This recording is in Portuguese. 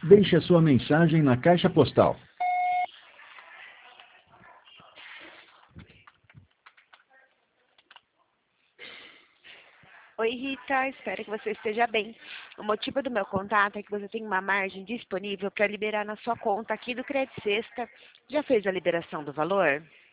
Deixe a sua mensagem na caixa postal. Oi, Rita, espero que você esteja bem. O motivo do meu contato é que você tem uma margem disponível para liberar na sua conta aqui do Credit Sexta. Já fez a liberação do valor?